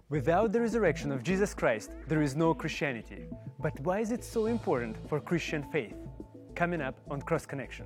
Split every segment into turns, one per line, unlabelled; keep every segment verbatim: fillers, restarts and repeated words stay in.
Without the resurrection of Jesus Christ, there is no Christianity. But why is it so important for Christian faith? Coming up on Cross Connection.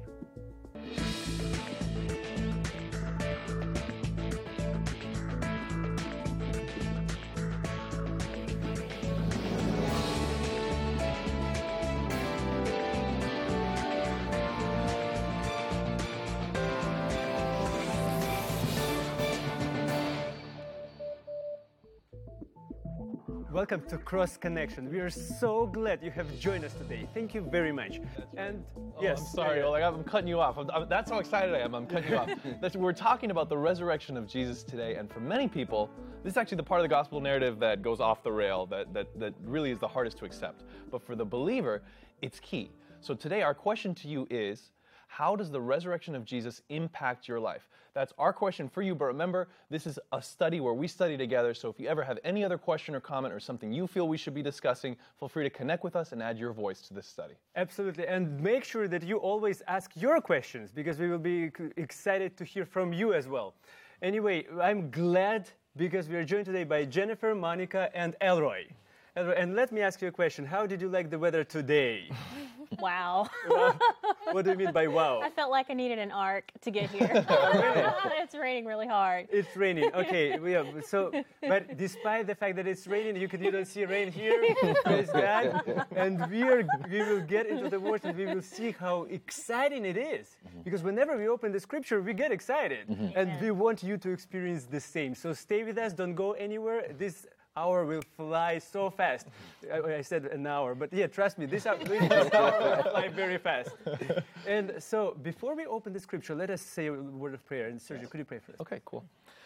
Welcome to Cross Connection. We are so glad you have joined us today. Thank you very much.
That's
and
right. oh,
yes,
I'm sorry,
yeah,
Oleg. I'm cutting you off. I'm, I'm, that's how excited I am. I'm cutting you off. That's, we're talking about the resurrection of Jesus today, and for many people, this is actually the part of the gospel narrative that goes off the rail, that that that really is the hardest to accept. But for the believer, it's key. So today, our question to you is, how does the resurrection of Jesus impact your life? That's our question for you, but remember, this is a study where we study together, so if you ever have any other question or comment or something you feel we should be discussing, feel free to connect with us and add your voice to this study.
Absolutely, and make sure that you always ask your questions, because we will be excited to hear from you as well. Anyway, I'm glad because we are joined today by Jennifer, Monica, and Elroy. Elroy, and let me ask you a question. How did you like the weather today?
Wow.
Wow. What do you mean by wow?
I felt like I needed an arc to get here.
Really?
It's raining really hard.
It's raining. Okay. Yeah, so, but despite the fact that it's raining, you can even see rain here. Praise God. And we are we will get into the words and we will see how exciting it is. Mm-hmm. Because whenever we open the scripture, we get excited. Mm-hmm. And yeah. we want you to experience the same. So stay with us. Don't go anywhere. This hour will fly so fast. I, I said an hour, but yeah, trust me, this hour, this hour will fly very fast. And so, before we open the scripture, let us say a word of prayer. And Sergio, yes. could you pray for us?
Okay, cool.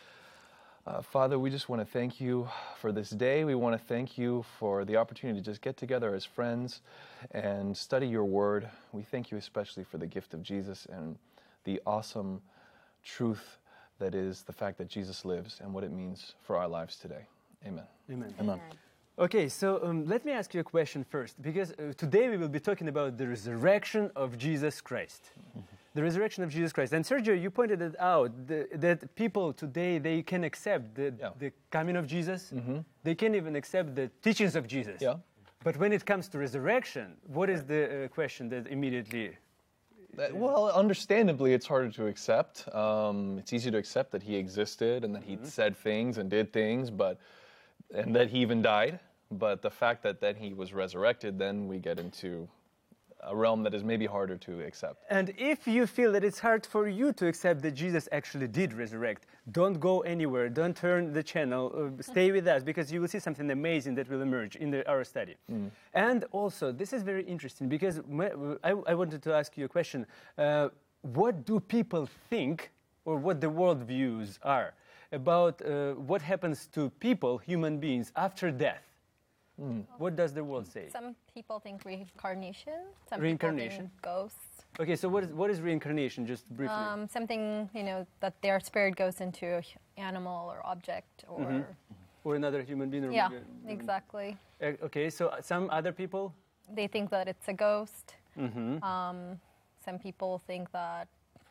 Uh, Father, we just want to thank you for this day. We want to thank you for the opportunity to just get together as friends and study your word. We thank you especially for the gift of Jesus and the awesome truth that is the fact that Jesus lives and what it means for our lives today. Amen.
Amen.
Amen.
Okay, so um, let me ask you a question first, because uh, today we will be talking about the resurrection of Jesus Christ. Mm-hmm. The resurrection of Jesus Christ. And Sergio, you pointed it out, the, that people today, they can accept the, yeah. the coming of Jesus. Mm-hmm. They can even accept the teachings of Jesus.
Yeah.
But when it comes to resurrection, what is the uh, question that immediately...
That, well, understandably, it's harder to accept. Um, it's easy to accept that he existed and that he mm-hmm. said things and did things, but... and that he even died, but the fact that then he was resurrected, then we get into a realm that is maybe harder to accept.
And if you feel that it's hard for you to accept that Jesus actually did resurrect, don't go anywhere, don't turn the channel, uh, stay with us, because you will see something amazing that will emerge in the, our study. Mm. And also, this is very interesting, because I, I wanted to ask you a question. Uh, what do people think, or what the worldviews are, about uh, what happens to people, human beings, after death? Mm. What does the world say?
Some people think reincarnation. Some
reincarnation?
People think ghosts.
Okay, so what is what is reincarnation, just briefly?
Um, something, you know, that their spirit goes into an animal or object or... Mm-hmm.
Or another human being. Or
yeah, mm-hmm. exactly.
Uh, okay, so some other people?
They think that it's a ghost. Mm-hmm. Um, some people think that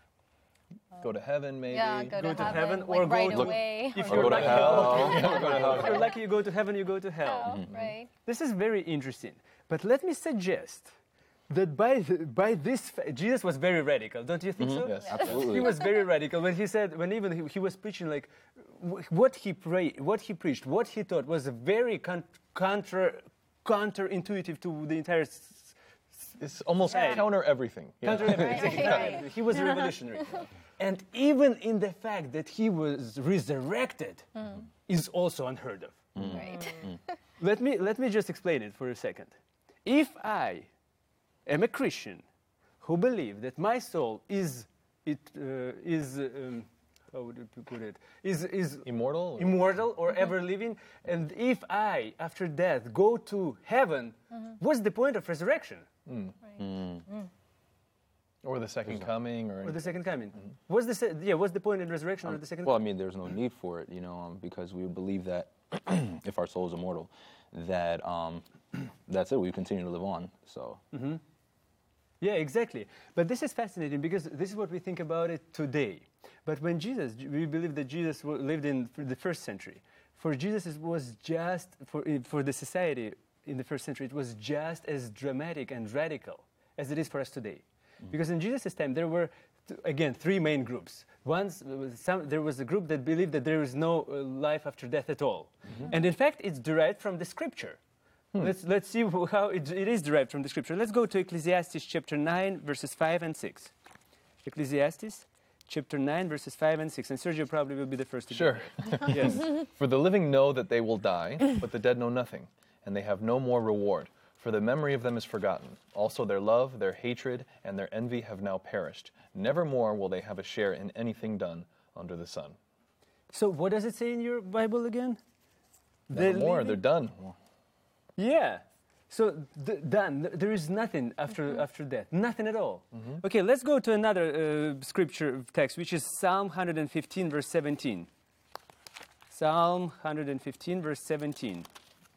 Go to heaven, maybe.
Yeah, go,
go
to,
to
heaven,
heaven
like
or
right
go
away.
To, if
or
you're
go
lucky,
to hell.
You go to hell.
If
you're lucky, you go to heaven, you go to hell.
Oh, mm-hmm. Right.
This is very interesting. But let me suggest that by by this, Jesus was very radical, don't you think
mm-hmm.
so?
Yes, absolutely.
He was very radical when he said, when even he, he was preaching, like what he prayed, what he preached, what he taught was very con- counter counterintuitive to the entire.
It's almost
Society.
counter everything.
Yeah. Counter everything. Right, right. He was revolutionary. And even in the fact that he was resurrected mm. is also unheard of.
Mm. Right.
Mm. Let me let me just explain it for a second. If I am a Christian who believe that my soul is it uh, is um, how would you put it is is
immortal,
immortal or mm-hmm. ever living, and if I after death go to heaven, mm-hmm. what's the point of resurrection?
Mm. Right. Mm. Mm. Or the second coming, or,
or the second coming. Mm-hmm. What's the se- yeah? What's the point in resurrection um, or the second?
Well, I mean, there's no need for it, you know, um, because we believe that if our soul is immortal, that um, that's it. We continue to live on. So. Mm-hmm.
Yeah, exactly. But this is fascinating because this is what we think about it today. But when Jesus, we believe that Jesus lived in the first century. for Jesus it was just, for, uh, for the society in the first century, it was just as dramatic and radical as it is for us today. Mm. Because in Jesus' time, there were, th- again, three main groups. Once, some, there was a group that believed that there is no uh, life after death at all. Mm-hmm. And in fact, it's derived from the scripture. Hmm. Let's, let's see how it, it is derived from the scripture. Let's go to Ecclesiastes chapter nine, verses five and six. Ecclesiastes chapter nine, verses five and six. And Sergio probably will be the first to
Sure.
Yes.
For the living know that they will die, but the dead know nothing, and they have no more reward. For the memory of them is forgotten. Also their love, their hatred, and their envy have now perished. Never more will they have a share in anything done under the sun.
So what does it say in your Bible again?
Never more,
living-
they're done.
Yeah. So d- done. There is nothing after mm-hmm. after death. Nothing at all. Mm-hmm. Okay, let's go to another uh, scripture text, which is Psalm one fifteen, verse seventeen. Psalm one fifteen, verse seventeen.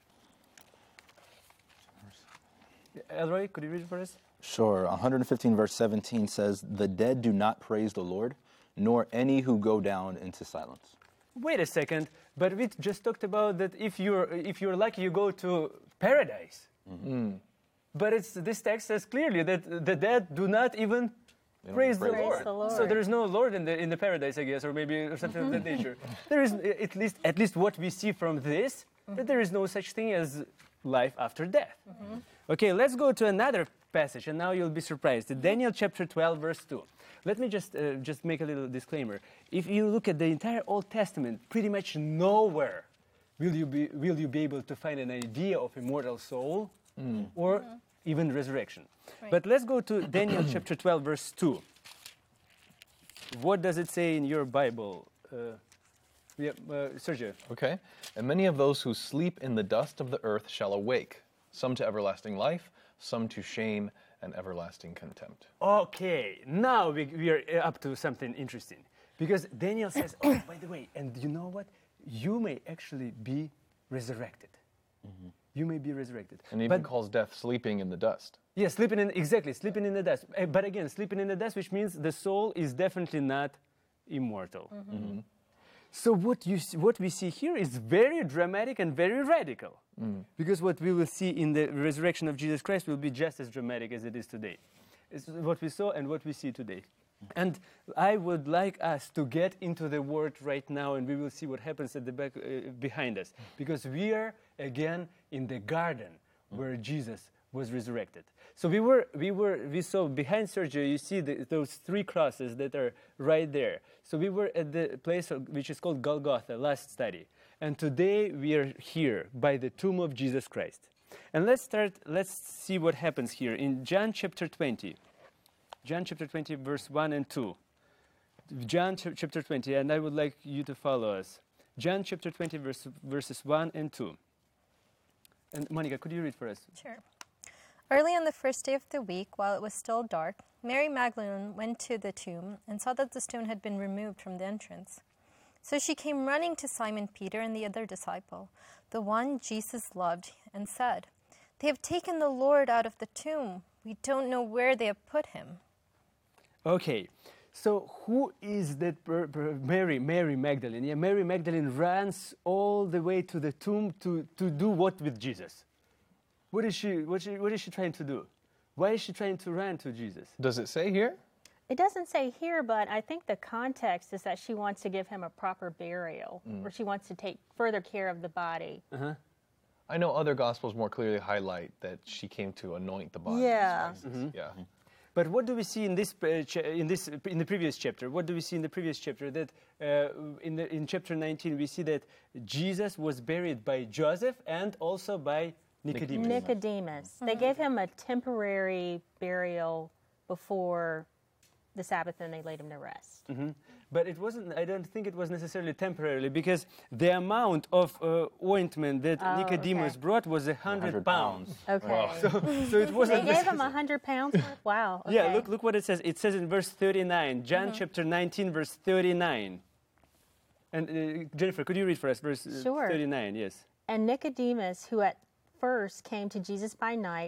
Elroy, could you read it for us?
Sure. one fifteen verse seventeen says, "The dead do not praise the Lord, nor any who go down into silence."
Wait a second, but we just talked about that if you're if you're lucky, you go to paradise. Mm-hmm. But it's this text says clearly that the dead do not even praise, the,
praise
Lord.
the Lord.
So there is no Lord in the in the paradise, I guess, or maybe or something of that nature. There is at least at least what we see from this, mm-hmm. that there is no such thing as life after death. Mm-hmm. Okay, let's go to another passage, and now you'll be surprised. Daniel chapter twelve, verse two. Let me just uh, just make a little disclaimer. If you look at the entire Old Testament, pretty much nowhere will you be will you be able to find an idea of immortal soul mm. or mm-hmm. even resurrection. Right. But let's go to Daniel chapter twelve, verse two. What does it say in your Bible? Uh, yeah, uh, Sergio.
Okay. And many of those who sleep in the dust of the earth shall awake, some to everlasting life, some to shame and everlasting contempt.
Okay, now we, we are up to something interesting. Because Daniel says, oh, by the way, and you know what? You may actually be resurrected. Mm-hmm. You may be resurrected.
And even
but,
calls death sleeping in the dust.
Yeah, sleeping in, exactly, sleeping in the dust. Uh, But again, sleeping in the dust, which means the soul is definitely not immortal. Mm-hmm. Mm-hmm. So what, you, what we see here is very dramatic and very radical. Mm. Because what we will see in the resurrection of Jesus Christ will be just as dramatic as it is today. It's what we saw and what we see today. And I would like us to get into the Word right now, and we will see what happens at the back uh, behind us. Because we are, again, in the garden where Jesus was resurrected. So we were, we were, we saw behind Sergio, you see the, those three crosses that are right there. So we were at the place of, which is called Golgotha, last study. And today we are here by the tomb of Jesus Christ. And let's start, let's see what happens here in John chapter twenty. John chapter twenty, verse one and two. John ch- chapter twenty, and I would like you to follow us. John chapter twenty, verse, verses one and two. And Monica, could you read for us?
Sure. Early on the first day of the week, while it was still dark, Mary Magdalene went to the tomb and saw that the stone had been removed from the entrance. So she came running to Simon Peter and the other disciple, the one Jesus loved, and said, "They have taken the Lord out of the tomb. We don't know where they have put him."
Okay, so who is that per, per Mary, Mary Magdalene? Yeah, Mary Magdalene runs all the way to the tomb to, to do what with Jesus? What is she, what, she, what is she trying to do? Why is she trying to run to Jesus?
Does it say here?
It doesn't say here, but I think the context is that she wants to give him a proper burial, mm. or she wants to take further care of the body. Uh-huh.
I know other Gospels more clearly highlight that she came to anoint the body.
Yeah.
Mm-hmm. Yeah.
But what do we see in this uh, ch- in this in the previous chapter? What do we see in the previous chapter? That uh, in the in chapter nineteen we see that Jesus was buried by Joseph and also by Nicodemus.
Nicodemus. Mm-hmm. They gave him a temporary burial before the Sabbath, and they laid him to rest.
Mm-hmm. But it wasn't, I don't think it was necessarily temporarily, because the amount of uh, ointment that
oh,
Nicodemus
okay.
brought was a hundred pounds.
Okay.
Wow. So, so it wasn't.
They gave him a hundred pounds worth? Wow. Okay.
Yeah, look, look what it says. It says in verse thirty-nine, John
mm-hmm.
chapter nineteen, verse thirty-nine. And uh, Jennifer, could you read for us verse uh,
sure.
thirty-nine? Yes.
And Nicodemus, who at first came to Jesus by night,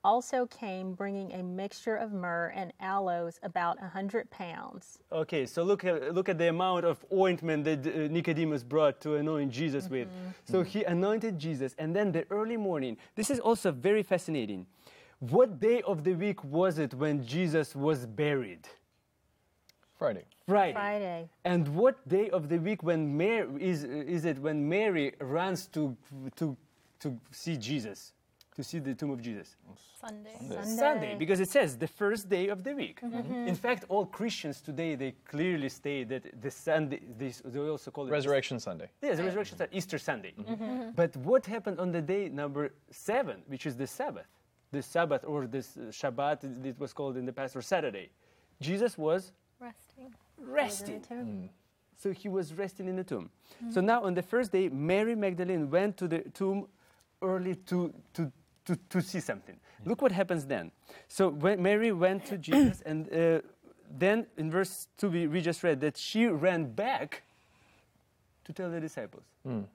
also came bringing a mixture of myrrh and aloes, about a hundred pounds.
Okay, so look at, look at the amount of ointment that uh, Nicodemus brought to anoint Jesus with. So he anointed Jesus, and then the early morning. This is also very fascinating. What day of the week was it when Jesus was buried?
Friday.
Friday.
Friday.
And what day of the week when Mary is is it when Mary runs to to to see Jesus, to see the tomb of Jesus?
Sunday.
Sunday.
Sunday, because it says the first day of the week. In fact, all Christians today, they clearly state that the Sunday, they, they also call it
Resurrection Sunday.
Yes, the Resurrection Sunday, Easter Sunday. But what happened on the day number seven, which is the Sabbath? The Sabbath, or this uh, Shabbat, it was called in the past, or Saturday. Jesus was
Resting.
resting.
Tomb.
So he was resting in the tomb. So now on the first day, Mary Magdalene went to the tomb early to, to, to, to see something. Look what happens then. So when Mary went to Jesus, and uh, then in verse two we, we just read that she ran back to tell the disciples.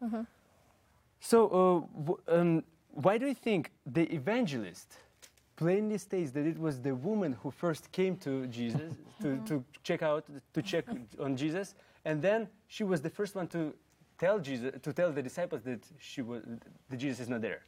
So uh, w- um, why do you think the evangelist plainly states that it was the woman who first came to Jesus to, to check out, to check on Jesus, and then she was the first one to tell Jesus, to tell the disciples that she was, that Jesus is not there?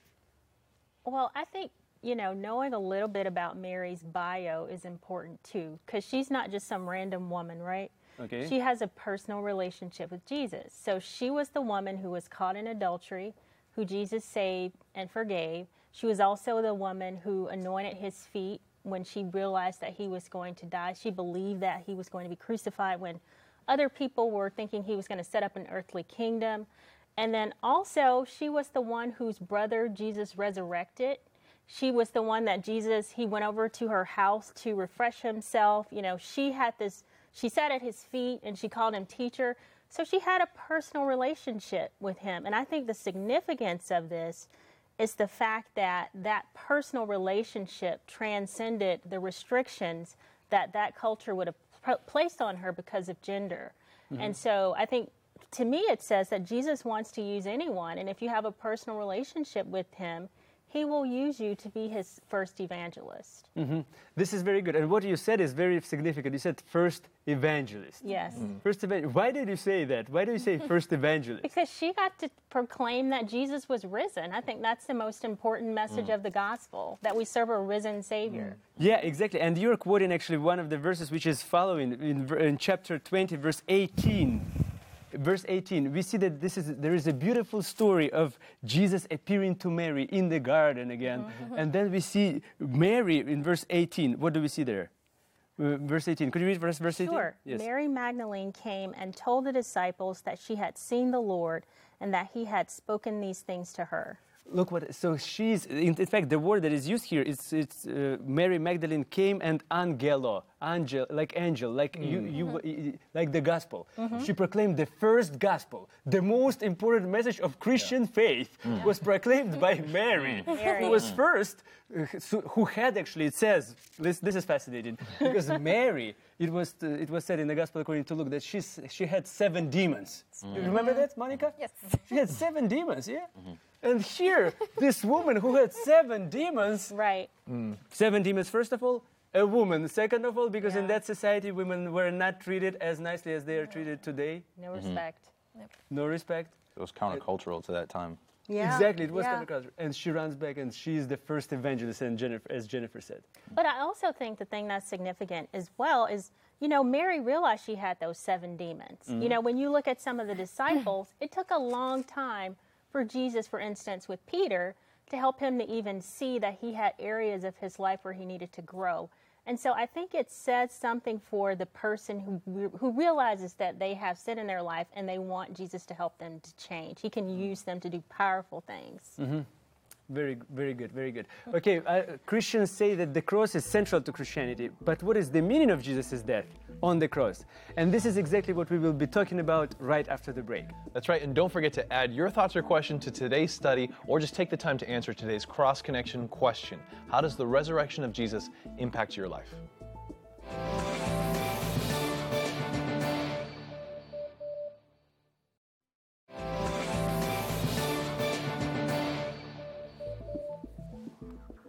Well, I think, you know, knowing a little bit about Mary's bio is important too, because she's not just some random woman, right?
Okay.
She has a personal relationship with Jesus. So she was the woman who was caught in adultery, who Jesus saved and forgave. She was also the woman who anointed his feet when she realized that he was going to die. She believed that he was going to be crucified when other people were thinking he was going to set up an earthly kingdom. And then also, she was the one whose brother Jesus resurrected. She was the one that Jesus, he went over to her house to refresh himself. You know, she had this, she sat at his feet and she called him teacher. So she had a personal relationship with him. And I think the significance of this is the fact that that personal relationship transcended the restrictions that that culture would have pr- placed on her because of gender. Mm-hmm. And so I think, to me, it says that Jesus wants to use anyone. And if you have a personal relationship with him, he will use you to be his first evangelist.
Mm-hmm. This is very good. And what you said is very significant. You said first evangelist.
Yes.
Mm. First evangelist. Why did you say that? Why do you say first evangelist?
Because she got to proclaim that Jesus was risen. I think that's the most important message mm. of the gospel, that we serve a risen Savior.
Mm. Yeah, exactly. And you're quoting actually one of the verses which is following in, in chapter twenty, verse eighteen. Verse eighteen, we see that this is there is a beautiful story of Jesus appearing to Mary in the garden again. Mm-hmm. And then we see Mary in verse eighteen. What do we see there? Uh, verse eighteen. Could you read verse, verse eighteen?
Sure.
Yes.
Mary Magdalene came and told the disciples that she had seen the Lord and that he had spoken these things to her.
Look what, so she's, in, in fact, the word that is used here, it's, it's uh, Mary Magdalene came and angelo, angel, like angel, like mm. you, you, mm-hmm. like the gospel. Mm-hmm. She proclaimed the first gospel. The most important message of Christian yeah. faith mm. was proclaimed by Mary,
Mary,
who was first, uh, so, who had actually, it says, this, this is fascinating, because Mary, it was, uh, it was said in the gospel according to Luke that she's, she had seven demons. Mm. You remember that, Monica?
Yes.
She had seven demons, yeah? Mm-hmm. And here, this woman who had seven demons.
Right.
Mm. Seven demons, first of all, a woman. Second of all, because
yeah.
in that society, women were not treated as nicely as they are treated today.
No mm-hmm. respect.
Yep.
No respect.
It was countercultural to that time.
Yeah.
Exactly, it was
yeah.
countercultural. And she runs back, and she's the first evangelist, and Jennifer, as Jennifer said.
But I also think the thing that's significant as well is, you know, Mary realized she had those seven demons. Mm-hmm. You know, when you look at some of the disciples, it took a long time for Jesus, for instance, with Peter, to help him to even see that he had areas of his life where he needed to grow. And so I think it says something for the person who who realizes that they have sin in their life and they want Jesus to help them to change. He can use them to do powerful things.
Mm-hmm. Very, very good, very good. Okay, uh, Christians say that the cross is central to Christianity, but what is the meaning of Jesus' death on the cross? And this is exactly what we will be talking about right after the break.
That's right, and don't forget to add your thoughts or question to today's study, or just take the time to answer today's cross-connection question. How does the resurrection of Jesus impact your life?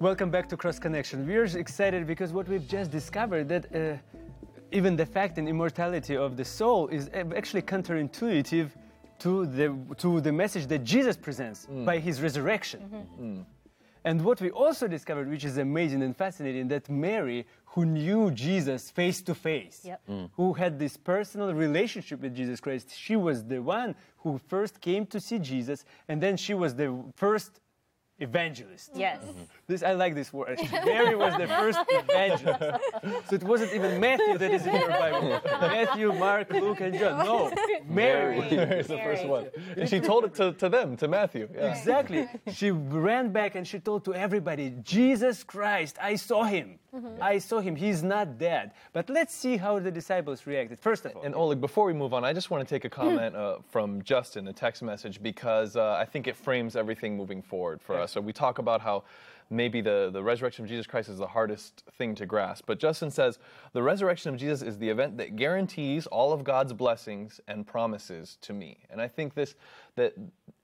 Welcome back to Cross Connection. We're excited because what we've just discovered that uh, even the fact and immortality of the soul is actually counterintuitive to the to the message that Jesus presents mm. by his resurrection. Mm-hmm. Mm. And what we also discovered, which is amazing and fascinating, that Mary, who knew Jesus face to face,
yep.
mm. who had this personal relationship with Jesus Christ, she was the one who first came to see Jesus, and then she was the first evangelist.
Yes.
Mm-hmm. This I like this word. Mary was the first evangelist. So it wasn't even Matthew that is in your Bible. Matthew, Mark, Luke, and John. No, Mary.
Mary is the first one. And she told it to, to them, to Matthew. Yeah.
Exactly. She ran back and she told to everybody, Jesus Christ, I saw him. Mm-hmm. I saw him. He's not dead. But let's see how the disciples reacted. First of all.
And Oleg, before we move on, I just want to take a comment uh, from Justin, a text message, because uh, I think it frames everything moving forward for us. So we talk about how maybe the, the resurrection of Jesus Christ is the hardest thing to grasp. But Justin says, the resurrection of Jesus is the event that guarantees all of God's blessings and promises to me. And I think this, that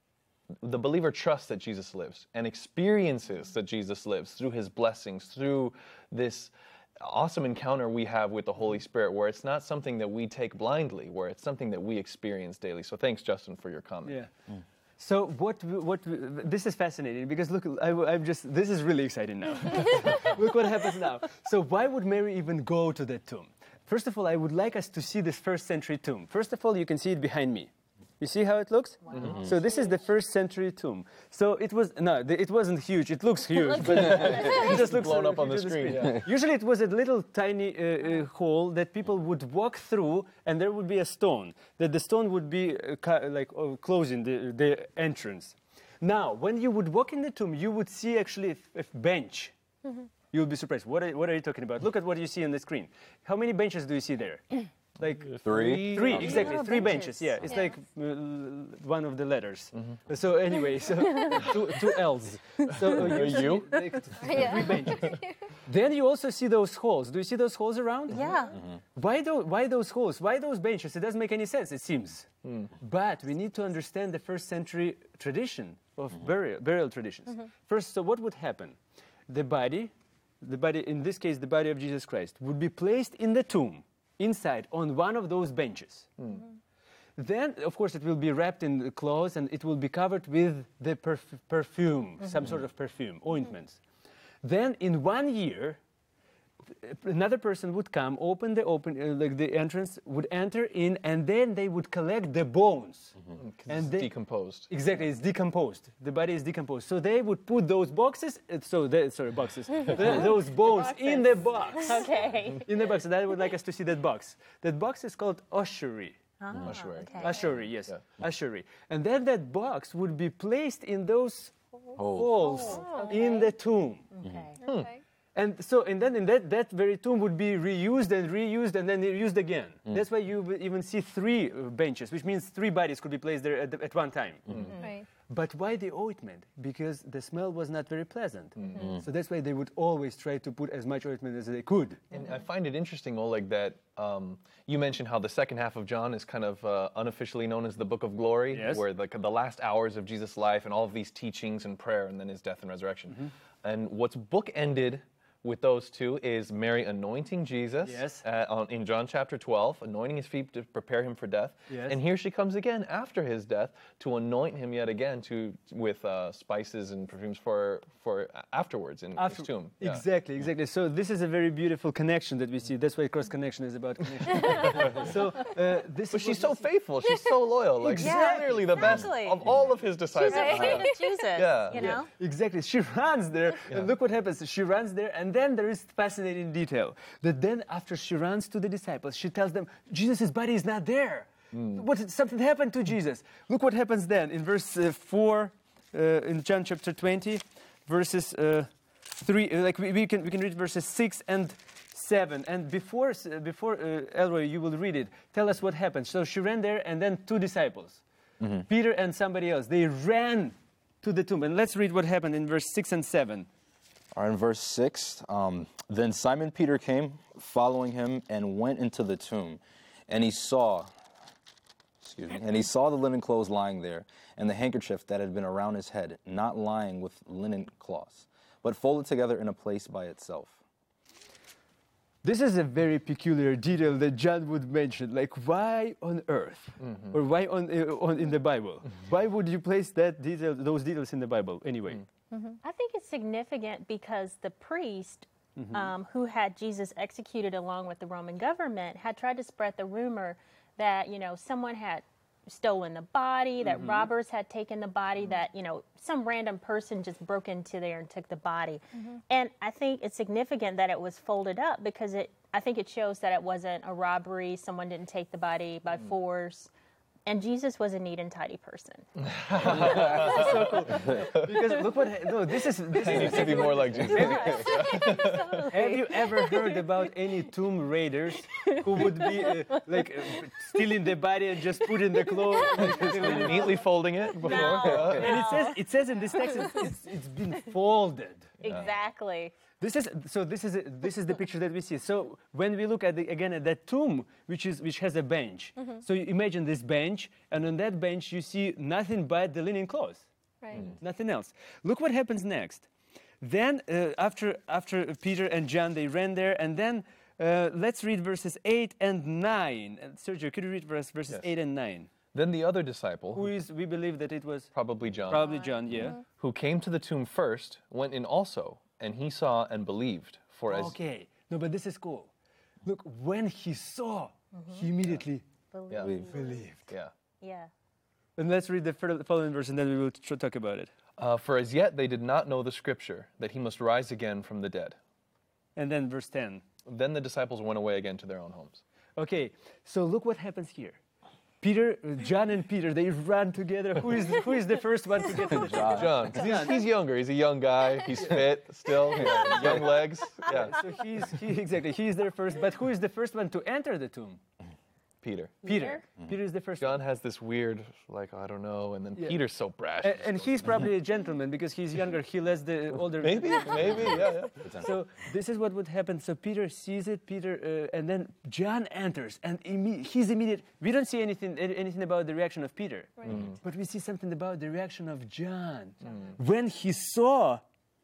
the believer trusts that Jesus lives and experiences that Jesus lives through his blessings, through this awesome encounter we have with the Holy Spirit, where it's not something that we take blindly, where it's something that we experience daily. So thanks, Justin, for your comment.
Yeah. Mm. So what, what, this is fascinating because look, I, I'm just, this is really exciting now. Look what happens now. So why would Mary even go to that tomb? First of all, I would like us to see this first century tomb. First of all, you can see it behind me. You see how it looks? Wow. Mm-hmm. So this is the first century tomb. So it was, no, it wasn't huge. It looks huge, but it just looks
blown up on the screen.
The screen. Yeah. Usually it was a little tiny uh, uh, hole that people would walk through, and there would be a stone. That the stone would be uh, ca- like uh, closing the, the entrance. Now, when you would walk in the tomb, you would see actually a, a bench. Mm-hmm. You'll be surprised. What are, what are you talking about? Look at what you see on the screen. How many benches do you see there? Like
three,
three exactly,
oh,
three
benches.
benches. Yeah, it's
yeah.
like uh, one of the letters. Mm-hmm. So anyway, so two, two L's. So uh, you,
you?
Like, yeah. Three benches. Then you also see those holes. Do you see those holes around?
Yeah.
Mm-hmm. Why do, Why those holes? Why those benches? It doesn't make any sense. It seems. Mm. But we need to understand the first century tradition of mm-hmm. burial burial traditions. Mm-hmm. First, so what would happen? The body, the body in this case, the body of Jesus Christ, would be placed in the tomb. Inside on one of those benches. Mm. Then, of course, it will be wrapped in cloths and it will be covered with the perf- perfume, mm-hmm. some sort of perfume, ointments. Mm-hmm. Then, in one year, another person would come, open the open, uh, like the entrance, would enter in, and then they would collect the bones.
Mm-hmm.
And
it's
they,
decomposed.
Exactly, it's decomposed. The body is decomposed. So they would put those boxes, uh, so they, sorry, boxes, the, those bones in the box.
Okay.
In the box, and I would like us to see that box. That box is called ossuary.
Oh,
ossuary.
Okay.
Ossuary, yes,
yeah.
ossuary. And then that box would be placed in those
holes,
holes
oh,
in
okay.
the tomb.
Okay.
Hmm.
Okay.
And so, and then in that, that very tomb would be reused and reused and then used again. Mm. That's why you will even see three uh, benches, which means three bodies could be placed there at, the, at one time.
Mm-hmm. Right.
But why the ointment? Because the smell was not very pleasant.
Mm-hmm.
So that's why they would always try to put as much ointment as they could.
And I find it interesting, Oleg, that um, you mentioned how the second half of John is kind of uh, unofficially known as the Book of Glory,
yes.
where the, the last hours of Jesus' life and all of these teachings and prayer and then his death and resurrection. Mm-hmm. And what's bookended with those two is Mary anointing Jesus
yes.
uh, on, in John chapter twelve, anointing his feet to prepare him for death.
Yes.
And here she comes again after his death to anoint him yet again to with uh, spices and perfumes for for afterwards in
After,
his tomb. Yeah.
Exactly, exactly. So this is a very beautiful connection that we see. That's why cross connection is about connection. so uh, this.
But
is
she's
what
so faithful. She's so loyal. Like
Exactly.
she's clearly the best
Exactly.
of all of his disciples.
She's afraid of Jesus,
Yeah.
you know?
Exactly. She runs there.
Yeah.
And look what happens. She runs there, and then there is fascinating detail. That then after she runs to the disciples, she tells them, Jesus' body is not there. Mm. What, something happened to Jesus. Look what happens then in verse uh, four, uh, in John chapter twenty, verses uh, three, uh, like we, we, can, we can read verses six and seven. And before, uh, before uh, Elroy, you will read it. Tell us what happened. So she ran there, and then two disciples, mm-hmm. Peter and somebody else, they ran to the tomb. And let's read what happened in verse six and seven.
All right, in verse six, um, then Simon Peter came, following him, and went into the tomb. And he saw, excuse me, and he saw the linen clothes lying there, and the handkerchief that had been around his head, not lying with linen cloths, but folded together in a place by itself.
This is a very peculiar detail that John would mention. Like, why on earth, mm-hmm. or why on, uh, on in the Bible? Why would you place that detail, those details in the Bible anyway?
Mm-hmm. I think it's significant because the priest mm-hmm. um, who had Jesus executed along with the Roman government had tried to spread the rumor that, you know, someone had stolen the body, that mm-hmm. robbers had taken the body, mm-hmm. that, you know, some random person just broke into there and took the body. Mm-hmm. And I think it's significant that it was folded up because it, I think it shows that it wasn't a robbery, someone didn't take the body by mm-hmm. force. And Jesus was a neat and tidy person.
So cool. Because look what, no, this is... This
he needs to be more like Jesus.
Have you ever heard about any tomb raiders who would be uh, like uh, stealing the body and just put in the clothes?
Neatly folding it before?
No.
And it says, it says in this text, it's, it's, it's been folded.
Exactly.
This is so. This is this is the picture that we see. So when we look at the, again at that tomb, which is which has a bench. Mm-hmm. So you imagine this bench, and on that bench you see nothing but the linen cloth.
Right. Mm.
Nothing else. Look what happens next. Then uh, after after Peter and John, they ran there, and then uh, let's read verses eight and nine. And Sergio, could you read verse, verses yes. eight and nine?
Then the other disciple,
who is we believe that it was
probably John,
probably John, yeah,
mm-hmm. who came to the tomb first, went in also. And he saw and believed, for as...
Okay. No, but this is cool. Look, when he saw, mm-hmm. he immediately
yeah.
believed. believed.
Yeah.
Yeah.
And let's read the following verse, and then we will tr- talk about it.
Uh, for as yet they did not know the scripture, that he must rise again from the dead.
And then verse ten.
Then the disciples went away again to their own homes.
Okay, so look what happens here. Peter, uh, John and Peter, they run together. Who is who is the first one to get to the
John? John, 'cause he's, he's younger. He's a young guy. He's fit still. Yeah. Young legs. Yeah.
So he's he, exactly he's there first. But who is the first one to enter the tomb?
Peter.
Peter. Mm-hmm. Peter is the first.
John
one.
has this weird, like I don't know, and then
yeah.
Peter's so brash.
And, and he's probably a gentleman because he's younger. He lets the older.
Maybe, maybe, yeah, yeah.
So this is what would happen. So Peter sees it. Peter, uh, and then John enters, and imme- he's immediate. We don't see anything anything about the reaction of Peter,
right.
mm. but we see something about the reaction of John. Mm. When he saw,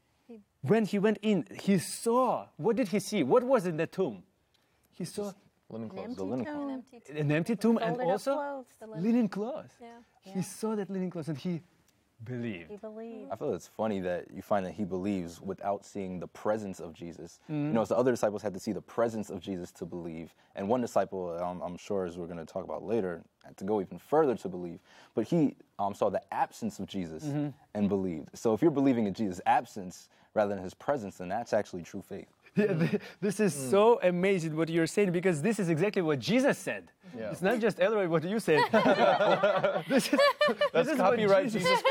when he went in, he saw. What did he see? What was in the tomb? He saw.
Linen clothes.
The linen tomb.
An empty tomb,
an empty tomb and also
clothes, linen.
linen clothes.
Yeah.
He
Yeah.
saw that linen clothes and he believed.
He believed.
I feel it's funny that you find that he believes without seeing the presence of Jesus. Mm-hmm. You know, so the other disciples had to see the presence of Jesus to believe. And one disciple, um, I'm sure, as we're going to talk about later, had to go even further to believe. But he um, saw the absence of Jesus mm-hmm. and believed. So if you're believing in Jesus' absence rather than his presence, then that's actually true faith.
Yeah, this is mm. so amazing what you're saying because this is exactly what Jesus said. Yeah. It's not just Elroy what you said. this is,
That's
this is
copyright
Jesus,
Jesus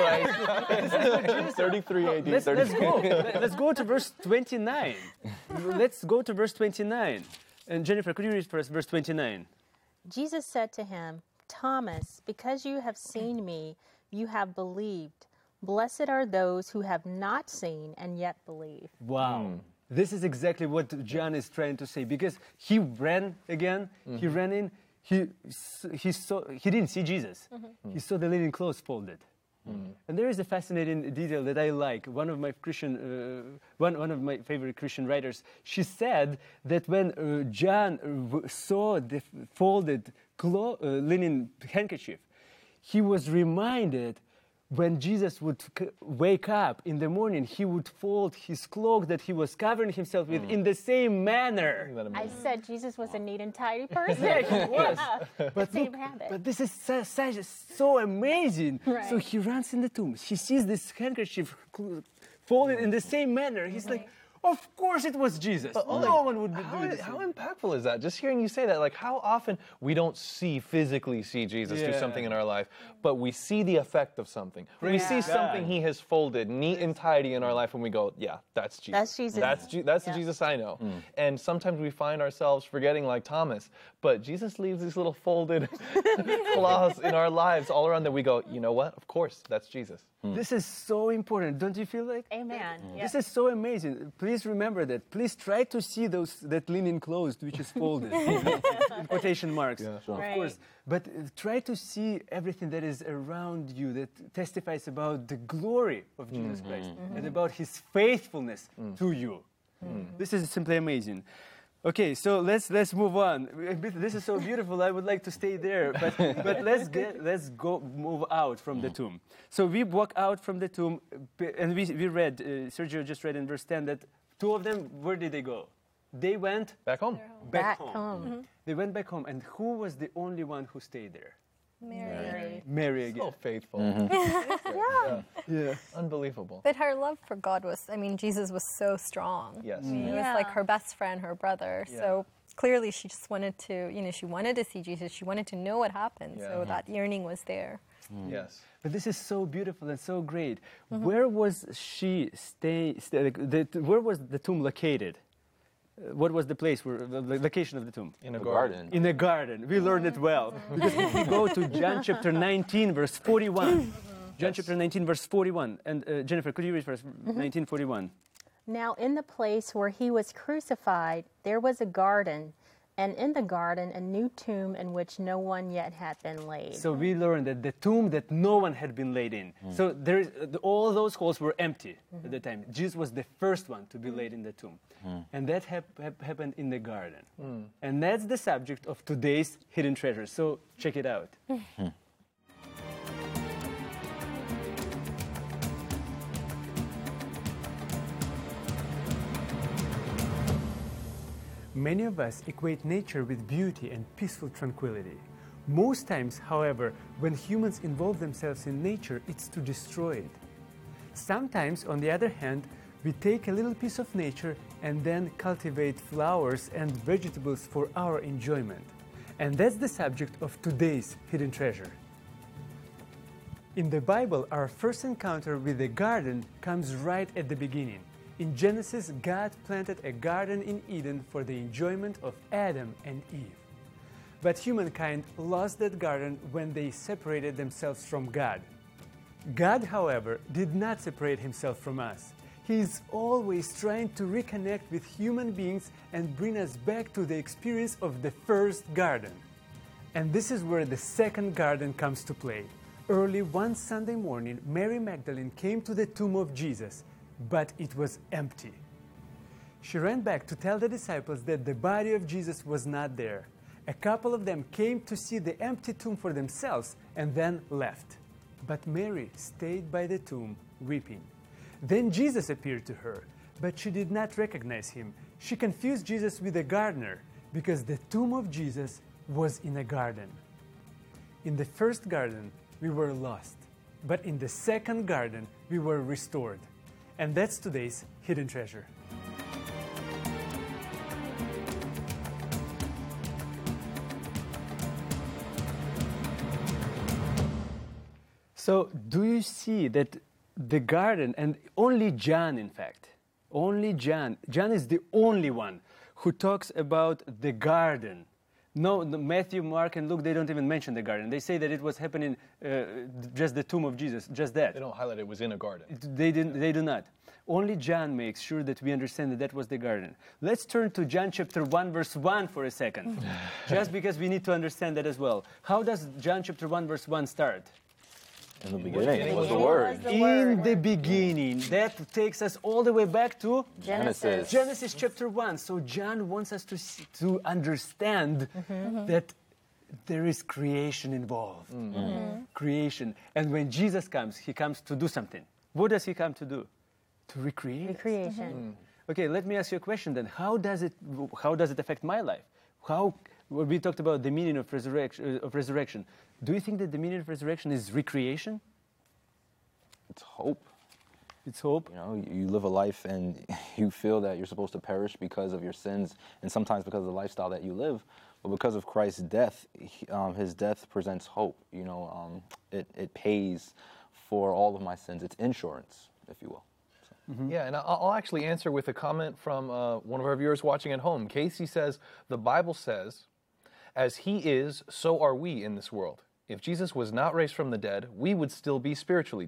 Christ. thirty-three A D.
Let's, let's go. Let's go to verse twenty-nine. Let's go to verse twenty-nine. And Jennifer, could you read for us verse twenty-nine?
Jesus said to him, Thomas, because you have seen me, you have believed. Blessed are those who have not seen and yet believe.
Wow. Mm. This is exactly what John is trying to say because he ran again, mm-hmm. he ran in, he he saw he didn't see Jesus. Mm-hmm. He saw the linen clothes folded. Mm-hmm. And there is a fascinating detail that I like. One of my Christian uh, one one of my favorite Christian writers, she said that when uh, John uh, saw the folded clo- uh, linen handkerchief, he was reminded when Jesus would c- wake up in the morning, he would fold his cloak that he was covering himself with mm. in the same manner.
I said Jesus was a neat and tidy person.
Yeah, he was. But,
same
look,
habit.
but this is so, so, so amazing.
Right.
So he runs in the tomb. He sees this handkerchief cl- folded in the same manner. He's right. like, of course it was Jesus.
But,
no
like,
one would be
how,
doing this.
How impactful is that? Just hearing you say that, like how often we don't see, physically see Jesus
yeah.
do something in our life, but we see the effect of something. Yeah. We see something he has folded neat and tidy in our life and we go, yeah, that's Jesus.
That's Jesus.
That's, Je- that's
yeah.
the Jesus I know.
Mm.
And sometimes we find ourselves forgetting like Thomas, but Jesus leaves these little folded cloths in our lives all around that we go, you know what? Of course, that's Jesus.
Mm. This is so important. Don't you feel like?
Amen.
Mm.
Yeah.
This is so amazing. Please please remember that. Please try to see those that linen clothes, which is folded, in quotation marks,
Yeah.
Sure.
of
Right.
course. But uh, try to see everything that is around you that testifies about the glory of Jesus Christ and about His faithfulness to you. This is simply amazing. Okay, so let's let's move on. This is so beautiful. I would like to stay there, but but let's get let's go move out from the tomb. So we walk out from the tomb, and we we read. Uh, Sergio just read in verse ten that two of them. Where did they go? They went
Back home.
back,
Back
home.
home.
They went back home, and who was the only one who stayed there?
Mary.
Mary again.
So faithful.
Yeah.
Yeah.
Unbelievable.
But her love for God was, I mean, Jesus was so strong.
Yes.
I mean, it
Yeah.
was like her best friend, her brother. So clearly she just wanted to, you know, she wanted to see Jesus. She wanted to know what happened.
Yeah.
So that yearning was there.
Yes.
But this is so beautiful and so great. Where was she stay? stay like, the, where was the tomb located? Uh, What was the place where the the location of the tomb?
In a
The
garden.
garden.
In a garden. We learned it well because if we go to John chapter nineteen, verse forty-one. John chapter nineteen, verse forty-one. And uh, Jennifer, could you read first? nineteen forty-one.
Now, in the place where he was crucified, there was a garden, and in the garden a new tomb in which no one yet had been laid.
So we learned that the tomb that no one had been laid in. So there is, uh, the- all those holes were empty at the time. Jesus was the first one to be laid in the tomb. And that hap- hap- happened in the garden. And that's the subject of today's hidden treasure. So check it out. Many of us equate nature with beauty and peaceful tranquility. Most times, however, when humans involve themselves in nature, it's to destroy it. Sometimes, on the other hand, we take a little piece of nature and then cultivate flowers and vegetables for our enjoyment. And that's the subject of today's hidden treasure. In the Bible, our first encounter with the garden comes right at the beginning. In Genesis, God planted a garden in Eden for the enjoyment of Adam and Eve. But humankind lost that garden when they separated themselves from God. God, however, did not separate himself from us. He is always trying to reconnect with human beings and bring us back to the experience of the first garden. And this is where the second garden comes to play. Early one Sunday morning, Mary Magdalene came to the tomb of Jesus, but it was empty. She ran back to tell the disciples that the body of Jesus was not there. A couple of them came to see the empty tomb for themselves and then left. But Mary stayed by the tomb, weeping. Then Jesus appeared to her, but she did not recognize him. She confused Jesus with a gardener because the tomb of Jesus was in a garden. In the first garden, we were lost, but in the second garden, we were restored. And that's today's hidden treasure. So, do you see that the garden, and only John, in fact, only John, John is the only one who talks about the garden. No, no, Matthew, Mark, and Luke, they don't even mention the garden. They say that it was happening, uh, just the tomb of Jesus, just that.
They don't highlight it was in a garden.
They, didn't, they do not. Only John makes sure that we understand that that was the garden. Let's turn to John chapter one, verse one for a second, just because we need to understand that as well. How does John chapter one, verse one start?
In the beginning was the
beginning
Word.
was the
In
Word.
the beginning. That takes us all the way back to
Genesis.
Genesis chapter one. So John wants us to, see, to understand that there is creation involved. Creation. And when Jesus comes, he comes to do something. What does he come to do? To recreate.
Recreation.
Okay, let me ask you a question then. How does it, how does it affect my life? How, well, we talked about the meaning of resurrection, of resurrection. Do you think that the meaning of resurrection is recreation?
It's hope.
It's hope?
You know, you live a life and you feel that you're supposed to perish because of your sins and sometimes because of the lifestyle that you live. But because of Christ's death, he, um, his death presents hope. You know, um, it, it pays for all of my sins. It's insurance, if you will.
Yeah, and I'll I'll actually answer with a comment from uh, one of our viewers watching at home. Casey says, the Bible says, as he is, so are we in this world. If Jesus was not raised from the dead, we would still be spiritually dead.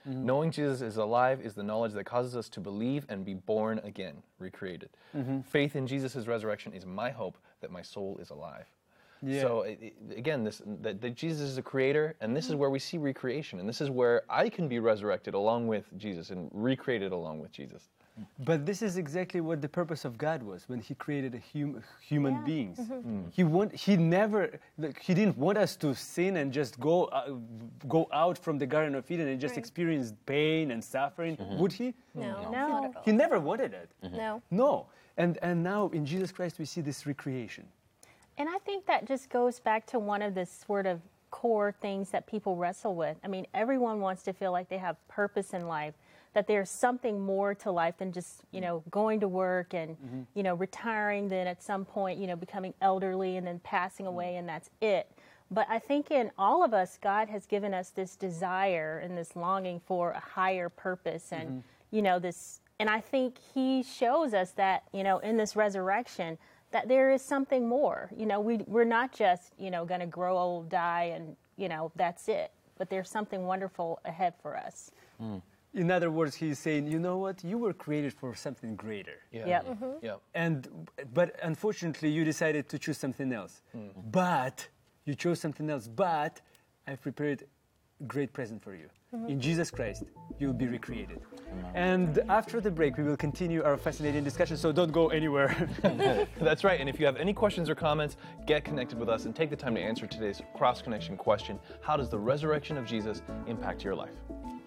Mm-hmm. Knowing Jesus is alive is the knowledge that causes us to believe and be born again, recreated. Mm-hmm. Faith in Jesus' resurrection is my hope that my soul is alive. Yeah. So it, it, again, this that, that Jesus is a creator, and this is where we see recreation, and this is where I can be resurrected along with Jesus and recreated along with Jesus.
But this is exactly what the purpose of God was when He created a hum, human
Yeah.
beings.
Mm-hmm.
Mm. He want, He never, like, He didn't want us to sin and just go uh, go out from the Garden of Eden and just
Right.
experience pain and suffering.
Mm-hmm.
Would He?
No,
No.
not at all.
He never wanted it.
Mm-hmm.
No.
No. And and now in Jesus Christ we see this recreation.
And I think that just goes back to one of the sort of core things that people wrestle with. I mean, everyone wants to feel like they have purpose in life, that there's something more to life than just, you know, going to work and, mm-hmm. you know, retiring, then at some point, you know, becoming elderly and then passing away, and that's it. But I think in all of us, God has given us this desire and this longing for a higher purpose and, mm-hmm. you know, this, and I think He shows us that, you know, in this resurrection, that there is something more. You know, we, we're not just, you know, going to grow old, die, and, you know, that's it. But there's something wonderful ahead for us.
Mm.
In other words, He's saying, you know what? You were created for something greater.
Yeah.
Yep.
Mm-hmm. Yep.
And but unfortunately, you decided to choose something else. Mm-hmm. But you chose something else. But I've prepared a great present for you. Mm-hmm. In Jesus Christ, you'll be recreated. Mm-hmm. And after the break, we will continue our fascinating discussion. So don't go anywhere.
That's right. And if you have any questions or comments, get connected with us and take the time to answer today's cross connection question: how does the resurrection of Jesus impact your life?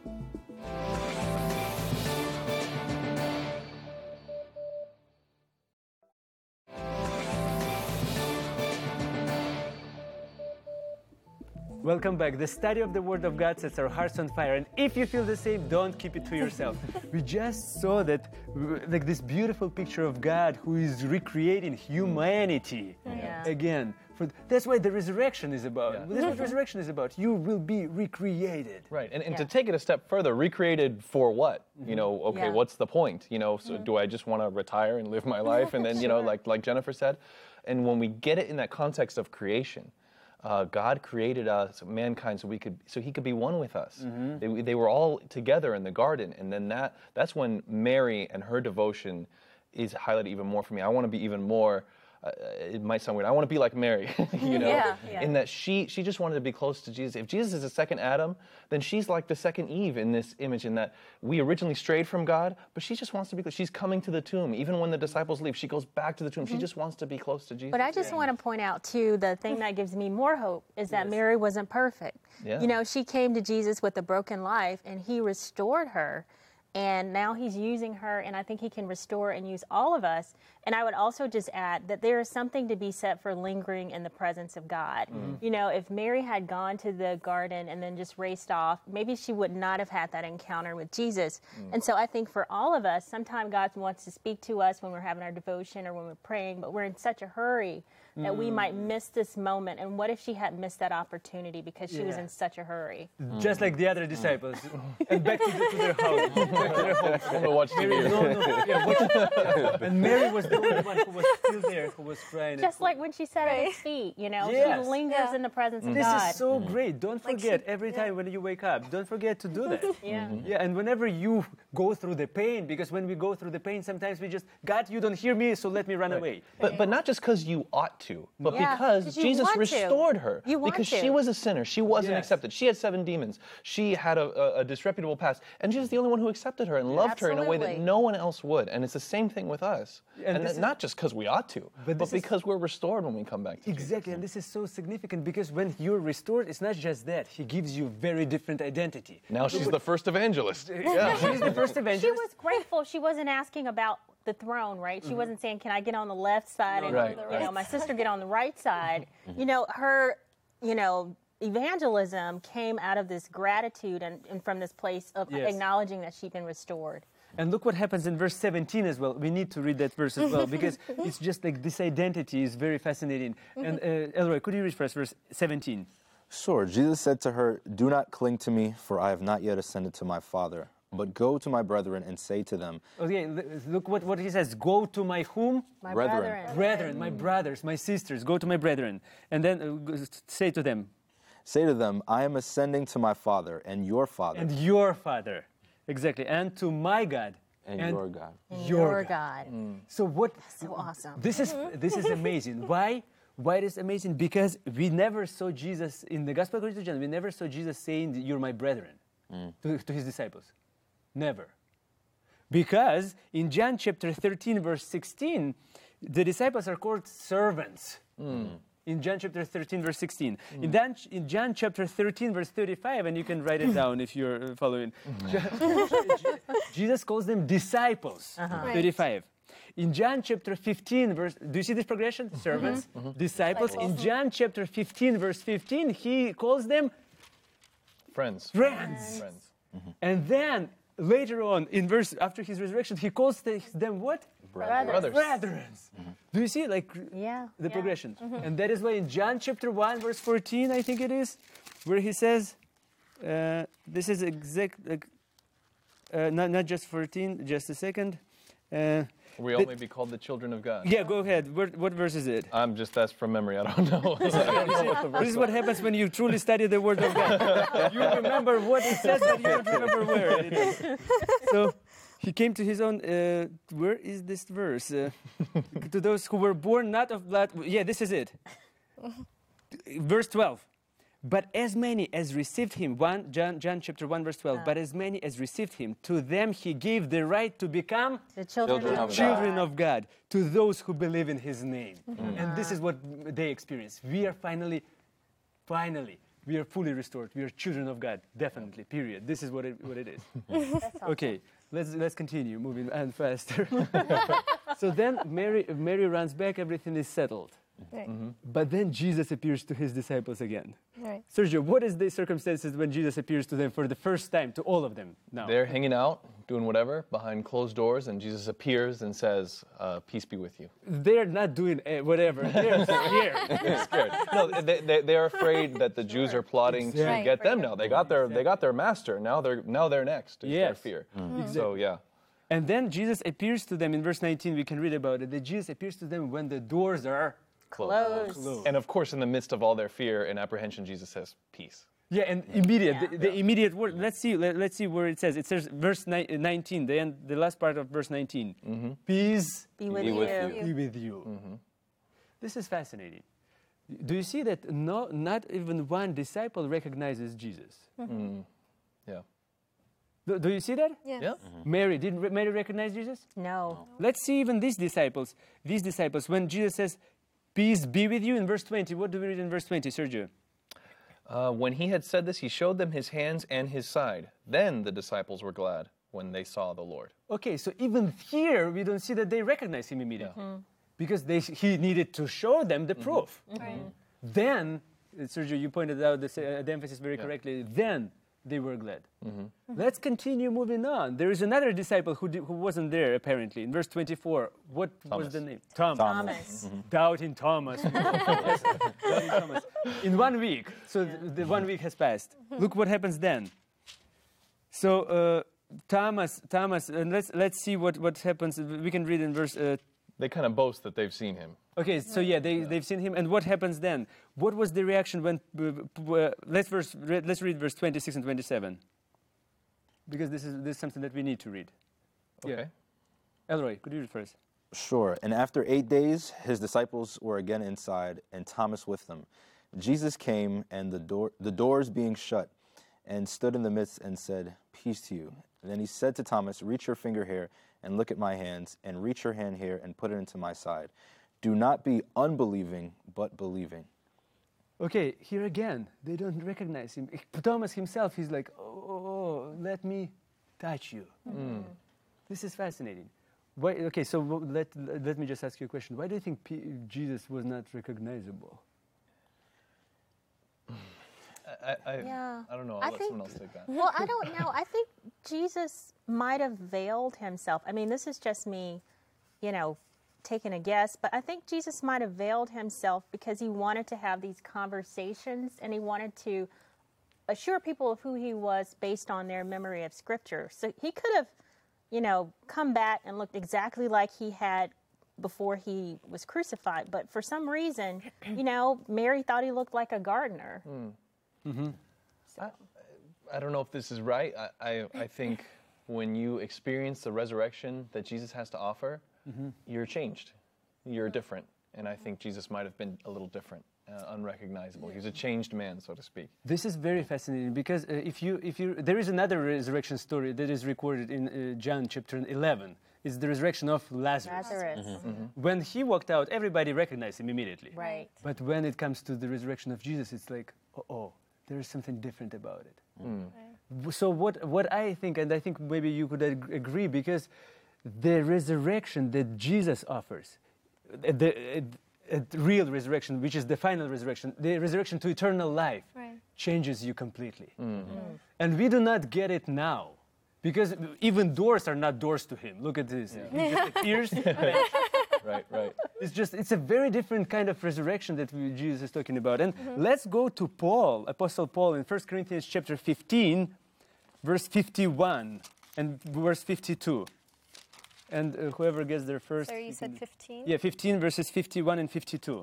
Welcome back. The study of the Word of God sets our hearts on fire. And if you feel the same, don't keep it to yourself. We just saw that, like this beautiful picture of God who is recreating humanity
Yeah.
again. For, that's what the resurrection is about.
Yeah.
That's what resurrection is about. You will be recreated.
Right, and, and
Yeah.
to take it a step further, recreated for what? Mm-hmm. You know, okay,
Yeah.
what's the point? You know, so mm-hmm. do I just want to retire and live my life? And then, you know,
Sure.
like like Jennifer said, and when we get it in that context of creation, uh, God created us, mankind, so we could, so He could be one with us. Mm-hmm. They, they were all together in the garden, and then that that's when Mary and her devotion is highlighted even more for me. I want to be even more. Uh, it might sound weird. I want to be like Mary, you know,
Yeah, yeah.
in that she she just wanted to be close to Jesus. If Jesus is the second Adam, then she's like the second Eve in this image, in that we originally strayed from God, but she just wants to be close. She's coming to the tomb. Even when the disciples leave, she goes back to the tomb. Mm-hmm. She just wants to be close to Jesus.
But I just want to point out, too, the thing that gives me more hope is that Mary wasn't perfect.
Yeah.
You know, she came to Jesus with a broken life, and He restored her. And now He's using her, and I think He can restore and use all of us. And I would also just add that there is something to be said for lingering in the presence of God. Mm-hmm. You know, if Mary had gone to the garden and then just raced off, maybe she would not have had that encounter with Jesus. Mm. And so I think for all of us, sometimes God wants to speak to us when we're having our devotion or when we're praying, but we're in such a hurry that mm. we might miss this moment. And what if she had missed that opportunity because she yeah. was in such a hurry?
Mm. Just like the other disciples. And back to, the, to their house. Back to their home.
I'm gonna watch T V.
No, no, yeah, watch, yeah. And Mary was the only one who was still there, who was crying.
Just like when she sat at His feet, you know,
Yes.
she lingers
Yeah.
in the presence of
This
God.
is so great. Don't
Like
forget
she-
every time when you wake up, don't forget to do that.
Yeah.
Yeah, and whenever you go through the pain, because when we go through the pain, sometimes we just, God, you don't hear me, so let me run away.
But but not just because you ought to, but
Yeah,
because
'cause you
Jesus
want to.
restored her.
You want
because
to.
she was a sinner. She wasn't
Yes.
accepted. She had seven demons. She had a, a, a disreputable past. And Jesus is the only one who accepted her and loved her in a way that
Absolutely.
no one else would. And it's the same thing with us.
And
And,
this
that-
is-
not just because we ought to,
But
but,
this is-
because we're restored when we come back to
Exactly, and this is so significant because when you're restored, it's not just that. He gives you very different identity.
Jesus. Now she's the first evangelist.
Yeah, she's the first
She
evangelist.
was grateful. She wasn't asking about the throne, right? She wasn't saying, "Can I get on the left side and
Right,
you know my sister get on the right side?" You know, her, you know, evangelism came out of this gratitude and, and from this place of
Yes.
acknowledging that she'd been restored.
And look what happens in verse seventeen as well. We need to read that verse as well because it's just like this identity is very fascinating. And uh, Elroy, could you read for us verse seventeen?
Sure. Jesus said to her, "Do not cling to me, for I have not yet ascended to my Father. But go to my brethren and say to them,
Okay, l- look what, what he says. Go to my whom?
My
Brethren.
brethren.
Brethren, my brothers, my sisters. Go to my brethren. And then uh, g- say to them,
Say to them, I am ascending to my Father and your Father.
And your Father. Exactly. And to my God.
And, and your God.
Your God.
Mm. So what?
So awesome.
This is this is amazing. Why? Why it is amazing? Because we never saw Jesus in the Gospel according to John. We never saw Jesus saying, "You're my brethren," mm. to, to his disciples. Never. Because in John chapter thirteen, verse sixteen, the disciples are called servants. Mm. In John chapter thirteen, verse sixteen. Mm. In, Dan, in John chapter thirteen, verse thirty-five, and you can write it down if you're following. Jesus calls them disciples, uh-huh. thirty-five. In John chapter fifteen, verse, do you see this progression? Mm-hmm. Servants, mm-hmm. disciples. In John chapter fifteen, verse fifteen, he calls them
friends.
Friends.
Friends.
Mm-hmm. And then later on, in verse after his resurrection, he calls them what?
Brothers.
Brothers.
Brethren. Mm-hmm. Do you see, like,
yeah.
the
yeah.
progression?
Mm-hmm.
And that is why in John chapter one, verse fourteen, I think it is, where he says, uh, this is exact, like, uh, not not just fourteen. Just a second. Uh,
we all may be called the children of God.
Yeah, go ahead. What, what verse is it?
I'm just, that's from memory. I don't know. I don't know what the verse
This is what happens when you truly study the Word of God. You remember what it says, but you don't remember where it is. So he came to his own. Uh, where is this verse? Uh, to those who were born not of blood. Yeah, this is it. Verse twelve. But as many as received him, one, John, John chapter one, verse twelve, uh, but as many as received him, to them he gave the right to become
the children,
children
of,
of
children
God.
of God, to those who believe in his name.
Mm-hmm.
And this is what they experience. We are finally, finally, we are fully restored. We are children of God, definitely, period. This is what it, what it is.
Awesome.
Okay, let's, let's continue, moving on faster. So then Mary, Mary runs back, everything is settled.
Right.
Mm-hmm. But then Jesus appears to his disciples again.
Right.
Sergio, what is the circumstances when Jesus appears to them for the first time, to all of them now?
They're hanging out, doing whatever, behind closed doors, and Jesus appears and says, uh, peace be with you.
They're not doing uh, whatever. They're scared.
They're scared. No, they, they, they're afraid that the Jews are plotting
Exactly.
to get them now. They got their, they got their master. Now they're, now they're next, is their
Yes.
fear.
Mm-hmm. Exactly.
So, yeah.
And then Jesus appears to them in verse nineteen, we can read about it, that Jesus appears to them when the doors are
Closed.
closed.
And of course, in the midst of all their fear and apprehension, Jesus says, peace.
Yeah, and immediate,
Yeah.
the, the immediate word. Let's see, let, let's see where it says. It says verse ni- nineteen, the end, the last part of verse nineteen. Mm-hmm. Peace
Be with
Be
you.
with you.
be with you. Mm-hmm. This is fascinating. Do you see that no, not even one disciple recognizes Jesus?
Mm. Yeah.
Do, do you see that?
Yes.
Yeah.
Mary, did Re- Mary recognize Jesus?
No.
Let's see even these disciples. These disciples, when Jesus says, peace be with you, in verse twenty, what do we read in verse twenty, Sergio?
Uh, when he had said this, he showed them his hands and his side. Then the disciples were glad when they saw the Lord.
Okay, so even here, we don't see that they recognize him immediately. Mm. Because they, he needed to show them the proof.
Mm-hmm. Right.
Then, uh, Sergio, you pointed out the, uh, the emphasis very
Yeah.
correctly, then they were glad.
Mm-hmm.
Let's continue moving on. There is another disciple who, di- who wasn't there, apparently. In verse twenty-four, what
Thomas.
was the name? Thomas.
Thomas.
Doubting Thomas. Yes, doubting Thomas. In one week, so
Yeah.
the, the one week has passed. Look what happens then. So uh, Thomas, Thomas, and let's let's see what, what happens. We can read in verse. Uh,
They kind of boast that they've seen him.
okay, so yeah, they they've seen him, and what happens then? What was the reaction when? Uh, uh, let's verse. Read, let's read verse twenty-six and twenty-seven. Because this is this is something that we need to read.
Okay.
Yeah. Elroy, could you read first?
Sure. And after eight days, his disciples were again inside, and Thomas with them. Jesus came, and the door, the doors being shut, and stood in the midst and said, peace to you. And then he said to Thomas, reach your finger here, and look at my hands, and reach your hand here, and put it into my side. Do not be unbelieving, but believing.
Okay, here again, they don't recognize him. Thomas himself, he's like, oh, oh, oh let me touch you. Mm. This is fascinating. Why, okay, so let, let me just ask you a question. Why do you think P- Jesus was not recognizable?
I, I,
Yeah.
I don't know. I'll
I
let
think-
someone else take that.
Well, I don't know. I think Jesus might have veiled himself. I mean, this is just me, you know, taking a guess, but I think Jesus might have veiled himself because he wanted to have these conversations and he wanted to assure people of who he was based on their memory of Scripture. So he could have, you know, come back and looked exactly like he had before he was crucified. But for some reason, you know, Mary thought he looked like a gardener.
Mm. Mm-hmm. So. I, I don't know if this is right. I, I, I think when you experience the resurrection that Jesus has to offer, mm-hmm. you're changed. You're different. And I think Jesus might have been a little different, uh, unrecognizable. He's a changed man, so to speak.
This is very fascinating because uh, if you, if you, there is another resurrection story that is recorded in uh, John chapter eleven. It's the resurrection of Lazarus.
Lazarus.
Mm-hmm. Mm-hmm. When he walked out, everybody recognized him immediately.
Right.
But when it comes to the resurrection of Jesus, it's like, oh, oh there is something different about it. Mm. Right. So what, what I think, and I think maybe you could ag- agree, because the resurrection that Jesus offers, the, the, the real resurrection, which is the final resurrection, the resurrection to eternal life, right. changes you completely. Mm. Mm. And we do not get it now. Because even doors are not doors to him. Look at this. Yeah. He just appears.
Right, right.
It's just, it's a very different kind of resurrection that we, Jesus is talking about. And mm-hmm. let's go to Paul, Apostle Paul, in First Corinthians chapter fifteen, verse fifty-one and verse fifty-two. And uh, whoever gets there first.
Sorry, you said fifteen?
Yeah, fifteen verses fifty-one and fifty-two.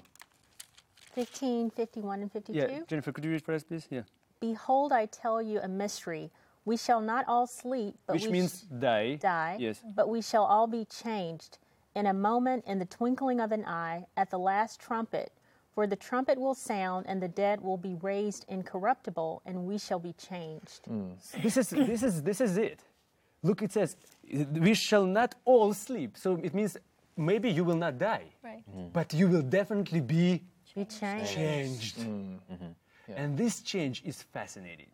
fifteen, fifty-one, and fifty-two?
Yeah, Jennifer, could you read for us, please? Yeah.
Behold, I tell you a mystery. We shall not all sleep, but
Which
we
means
sh-
die.
Die.
Yes.
But we shall all be changed in a moment, in the twinkling of an eye, at the last trumpet. For the trumpet will sound, and the dead will be raised incorruptible, and we shall be changed.
Mm. This is this is this is it. Look, it says, "We shall not all sleep." So it means maybe you will not die,
right?
Mm. But you will definitely be
be changed.
changed.
Mm. Mm-hmm.
Yeah. And this change is fascinating.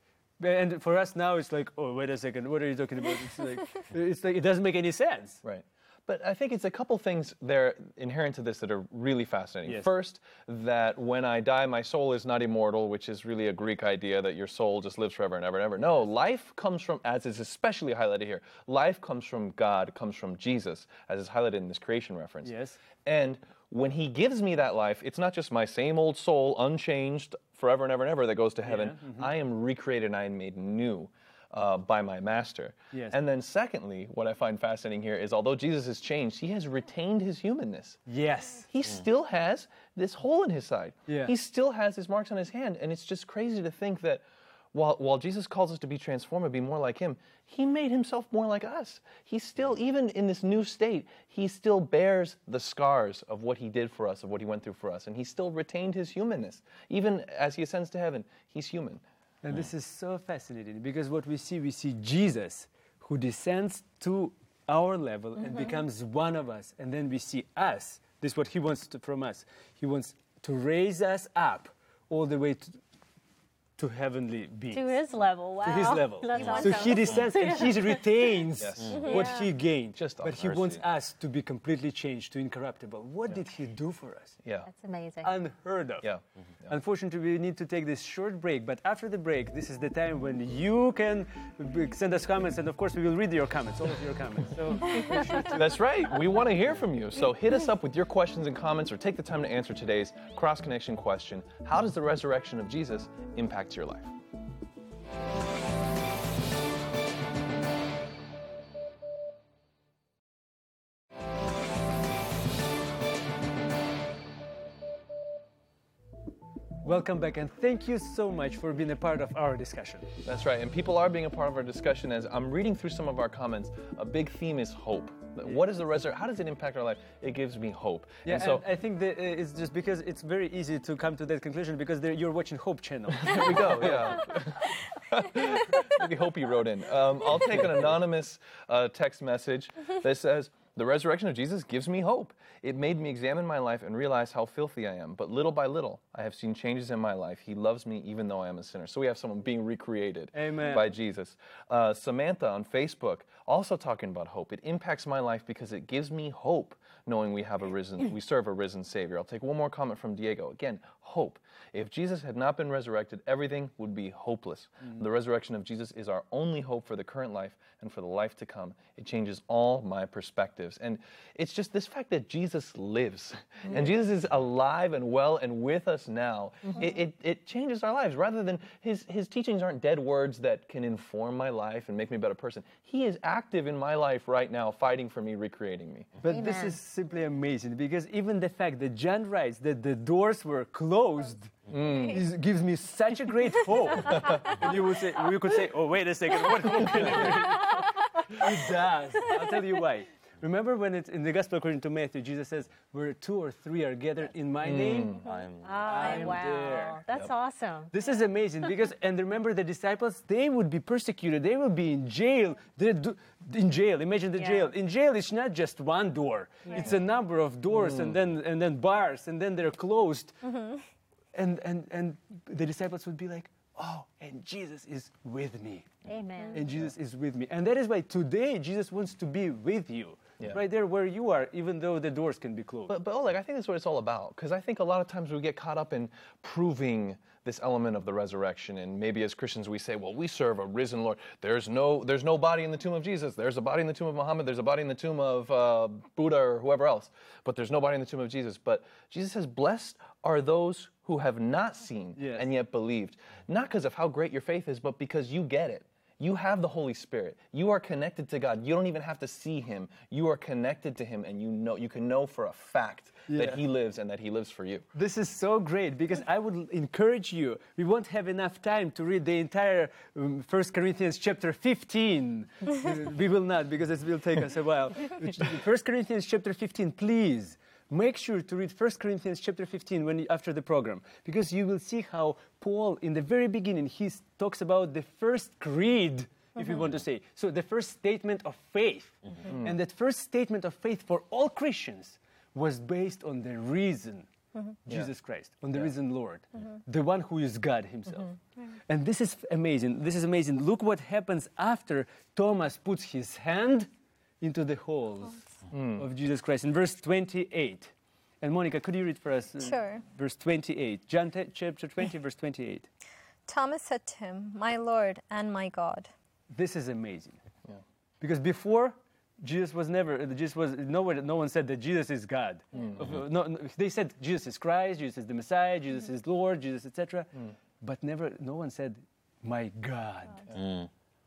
And for us now, it's like, oh, wait a second, what are you talking about? It's like, it's like it doesn't make any sense.
Right. But I think it's a couple things there inherent to this that are really fascinating.
Yes.
First, that when I die, my soul is not immortal, which is really a Greek idea that your soul just lives forever and ever and ever. No, life comes from, as is especially highlighted here, life comes from God, comes from Jesus, as is highlighted in this creation reference.
Yes.
And when he gives me that life, it's not just my same old soul, unchanged, forever and ever and ever, that goes to heaven.
Yeah. Mm-hmm.
I am recreated and I am made new. Uh, by my master.
Yes.
And then secondly, what I find fascinating here is although Jesus has changed, he has retained his humanness.
Yes.
He mm. still has this hole in his side.
Yeah.
He still has his marks on his hand. And it's just crazy to think that while, while Jesus calls us to be transformed and be more like him, he made himself more like us. He still, even in this new state, he still bears the scars of what he did for us, of what he went through for us. And he still retained his humanness. Even as he ascends to heaven, he's human.
And this is so fascinating because what we see, we see Jesus who descends to our level mm-hmm. and becomes one of us. And then we see us. This is what he wants to, from us. He wants to raise us up all the way to, to heavenly beings.
To his level, wow.
To his level.
That's
so
awesome.
he descends and he retains
yes.
mm-hmm. what yeah. he gained.
Just
but he
mercy.
wants us to be completely changed, to incorruptible. What yeah. did he do for us?
Yeah.
That's amazing.
Unheard of.
Yeah. Mm-hmm. yeah.
Unfortunately, we need to take this short break, but after the break, this is the time when you can send us comments, and of course, we will read your comments, all of your comments. So
That's right. We want to hear from you. So hit us up with your questions and comments, or take the time to answer today's cross-connection question. How does the resurrection of Jesus impact your life?
Welcome back, and thank you so much for being a part of our discussion.
That's right, and people are being a part of our discussion. As I'm reading through some of our comments, a big theme is hope. What is the resurrection? How does it impact our life? It gives me hope.
Yeah,
and so
and I think that it's just because it's very easy to come to that conclusion because you're watching Hope Channel.
There we go, yeah. Maybe Hopi wrote in. Um, I'll take an anonymous uh, text message that says, the resurrection of Jesus gives me hope. It made me examine my life and realize how filthy I am. But little by little, I have seen changes in my life. He loves me even though I am a sinner. So we have someone being recreated
Amen.
by Jesus. Uh, Samantha on Facebook also talking about hope. It impacts my life because it gives me hope knowing we have a risen, we serve a risen Savior. I'll take one more comment from Diego. Again, hope. If Jesus had not been resurrected, everything would be hopeless. Mm-hmm. The resurrection of Jesus is our only hope for the current life and for the life to come. It changes all my perspectives. And it's just this fact that Jesus lives. Mm-hmm. And Jesus is alive and well and with us now. Mm-hmm. It, it, it changes our lives. Rather than his, his teachings aren't dead words that can inform my life and make me a better person. He is active in my life right now, fighting for me, recreating me.
But
Amen.
This is simply amazing because even the fact that John writes that the doors were closed closed is, gives me such a great hope. And you would say, you could say, oh, wait a second, what hope can it bring? It does. I'll tell you why. Remember when it's in the Gospel according to Matthew, Jesus says, where two or three are gathered in my mm. name,
I'm,
Oh,
I'm
wow.
there.
That's yep. awesome.
This is amazing because, and remember the disciples, they would be persecuted. They would be in jail. They do, in jail, imagine the
yeah.
jail. In jail, it's not just one door. Yeah. It's a number of doors mm. and then and then bars and then they're closed. Mm-hmm. And, and, and the disciples would be like, oh, and Jesus is with me.
Amen.
And Jesus is with me. And that is why today Jesus wants to be with you. Yeah. Right there where you are, even though the doors can be closed.
But, but Oleg, I think that's what it's all about. Because I think a lot of times we get caught up in proving this element of the resurrection. And maybe as Christians we say, well, we serve a risen Lord. There's no there's no body in the tomb of Jesus. There's a body in the tomb of Muhammad. There's a body in the tomb of uh, Buddha or whoever else. But there's no body in the tomb of Jesus. But Jesus says, blessed are those who have not seen yes. and yet believed. Not because of how great your faith is, but because you get it. You have the Holy Spirit. You are connected to God. You don't even have to see Him. You are connected to Him, and you know you can know for a fact yeah. that He lives and that He lives for you.
This is so great because I would encourage you. We won't have enough time to read the entire um, First Corinthians chapter fifteen. We will not because it will take us a while. First Corinthians chapter fifteen, please. Make sure to read First Corinthians chapter fifteen when you, after the program, because you will see how Paul, in the very beginning, he talks about the first creed, mm-hmm. if you want to say. So the first statement of faith. Mm-hmm. And that first statement of faith for all Christians was based on the risen mm-hmm. Jesus yeah. Christ, on the yeah. risen Lord, mm-hmm. the one who is God Himself. Mm-hmm. And this is amazing. This is amazing. Look what happens after Thomas puts his hand into the holes mm. of Jesus Christ. In verse twenty-eight. And Monica, could you read for us? Uh,
sure.
Verse twenty-eight. John t- chapter twenty, verse twenty-eight.
Thomas said to him, my Lord and my God.
This is amazing. Yeah. Because before, Jesus was never, Jesus was, no one, no one said that Jesus is God. Mm-hmm. No, no, they said Jesus is Christ, Jesus is the Messiah, Jesus mm. is Lord, Jesus, et cetera. Mm. But never, no one said, my God. God. Mm.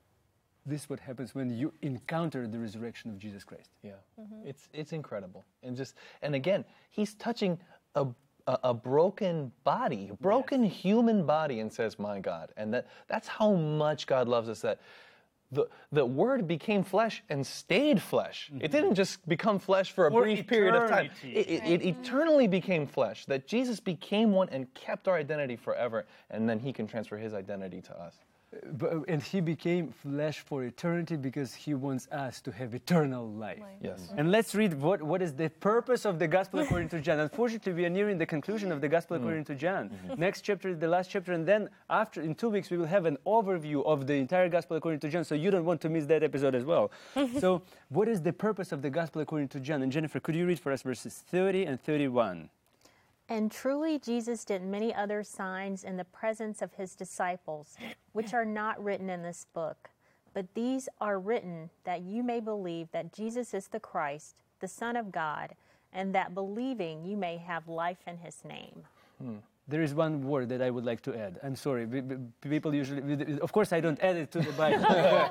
This is what happens when you encounter the resurrection of Jesus Christ.
Yeah, mm-hmm. it's it's incredible, and just and again, He's touching a a, a broken body, a broken yes. human body, and says, "My God," and that that's how much God loves us. That the the Word became flesh and stayed flesh. Mm-hmm. It didn't just become flesh for a
for
brief
eternity.
period of time. It, it, it eternally became flesh. That Jesus became one and kept our identity forever, and then He can transfer His identity to us.
But, and He became flesh for eternity because He wants us to have eternal life.
Life.
Yes.
Mm-hmm. And let's read what, what is the purpose of the Gospel according to John. Unfortunately, we are nearing the conclusion of the Gospel according to John. Mm-hmm. Next chapter is the last chapter, and then after, in two weeks, we will have an overview of the entire Gospel according to John, so you don't want to miss that episode as well. So what is the purpose of the Gospel according to John? And Jennifer, could you read for us verses thirty and thirty-one?
And truly Jesus did many other signs in the presence of His disciples, which are not written in this book. But these are written that you may believe that Jesus is the Christ, the Son of God, and that believing you may have life in His name.
Hmm. There is one word that I would like to add. I'm sorry, people usually, of course I don't add it to the Bible,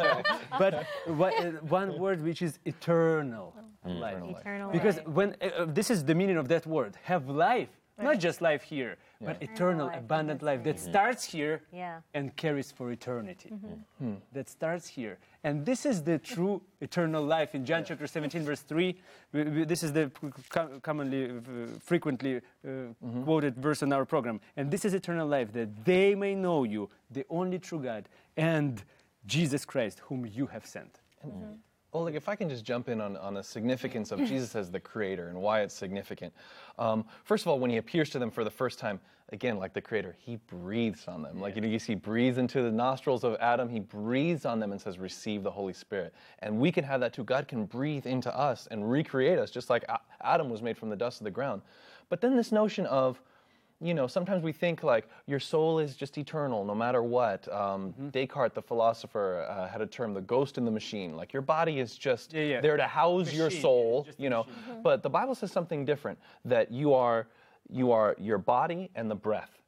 but one word which is eternal mm. life.
Eternal
because
life.
when uh, this is the meaning of that word, have life. Right. Not just life here, yeah. but eternal,
life,
abundant life that
mm-hmm.
starts here
yeah.
and carries for eternity.
Mm-hmm.
Mm. That starts here. And this is the true eternal life. In John yeah. chapter seventeen, verse three, we, we, this is the com- commonly, uh, frequently uh, mm-hmm. quoted verse in our program. And this is eternal life, that they may know you, the only true God, and Jesus Christ, whom you have sent.
Mm-hmm. Oleg, if I can just jump in on, on the significance of Jesus as the Creator and why it's significant. Um, first of all, when He appears to them for the first time, again, like the Creator, He breathes on them. Like, you know, you see, He breathes into the nostrils of Adam. He breathes on them and says, receive the Holy Spirit. And we can have that too. God can breathe into us and recreate us, just like Adam was made from the dust of the ground. But then this notion of, you know, sometimes we think like your soul is just eternal no matter what. Um, mm-hmm. Descartes, the philosopher, uh, had a term, the ghost in the machine. Like your body is just yeah, yeah. there to house machine, your soul, you know. Mm-hmm. But the Bible says something different, that you are, you are your body and the breath.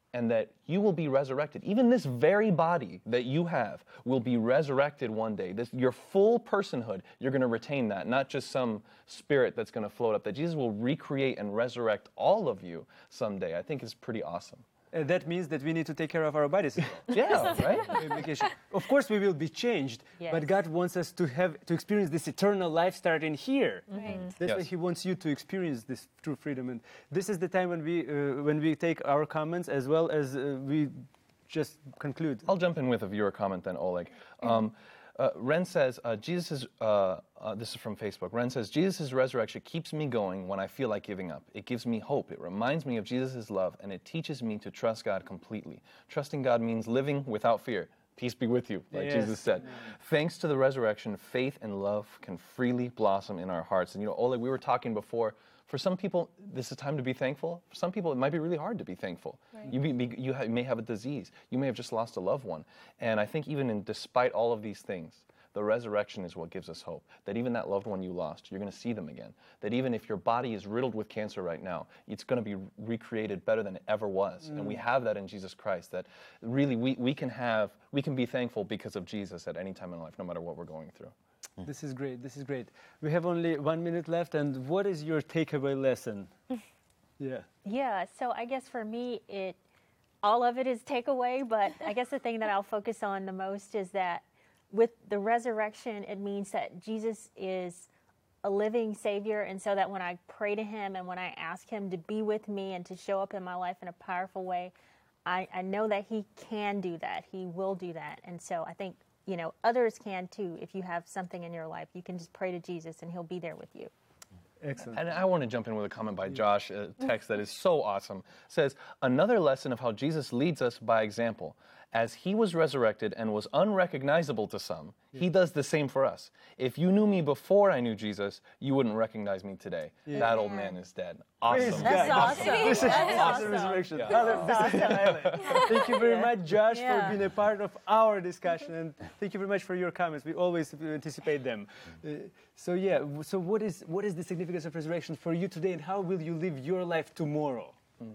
and that you will be resurrected. Even this very body that you have will be resurrected one day. This, your full personhood, you're going to retain that, not just some spirit that's going to float up. That Jesus will recreate and resurrect all of you someday. I think is pretty awesome.
Uh, that means that we need to take care of our bodies.
Yeah, right?
Implication. Of course, we will be changed,
Yes.
but God wants us to have to experience this eternal life starting here.
Right.
That's why
Yes.
He wants you to experience this true freedom. And this is the time when we uh, when we take our comments as well as uh, we just conclude.
I'll jump in with a viewer comment then, Oleg. Um, uh, Ren says, uh, Jesus is, uh, uh, this is from Facebook. Ren says, Jesus' resurrection keeps me going when I feel like giving up. It gives me hope. It reminds me of Jesus' love, and it teaches me to trust God completely. Trusting God means living without fear. Peace be with you, like
Yes.
Jesus said. Thanks to the resurrection, faith and love can freely blossom in our hearts. And you know, Oleg, we were talking before, for some people, this is time to be thankful. For some people, it might be really hard to be thankful.
Right.
You, be, be, you ha- may have a disease. You may have just lost a loved one. And I think even in, despite all of these things, the resurrection is what gives us hope. That even that loved one you lost, you're going to see them again. That even if your body is riddled with cancer right now, it's going to be recreated better than it ever was. Mm. And we have that in Jesus Christ. That really we, we can have, we can be thankful because of Jesus at any time in life, no matter what we're going through.
This is great. This is great. We have only one minute left, and what is your takeaway lesson? Yeah.
Yeah, so I guess for me, it all of it is takeaway, but I guess the thing that I'll focus on the most is that with the resurrection, it means that Jesus is a living Savior, and so that when I pray to Him and when I ask Him to be with me and to show up in my life in a powerful way, I, I know that He can do that. He will do that. And so I think, you know, others can too. If you have something in your life, you can just pray to Jesus and He'll be there with you.
Excellent.
And I want to jump in with a comment by Josh, a text that is so awesome. It says, another lesson of how Jesus leads us by example. As He was resurrected and was unrecognizable to some, He does the same for us. If you knew me before I knew Jesus, you wouldn't recognize me today. That old man is dead.
Praise
Awesome.
God.
That's awesome.
This is
That's
awesome
awesome.
resurrection.
Yeah.
Father, this is highlight. Thank you very much, Josh,
Yeah.
for being a part of our discussion, and thank you very much for your comments. We always anticipate them. Uh, so yeah, w- so what is what is the significance of resurrection for you today, and how will you live your life tomorrow?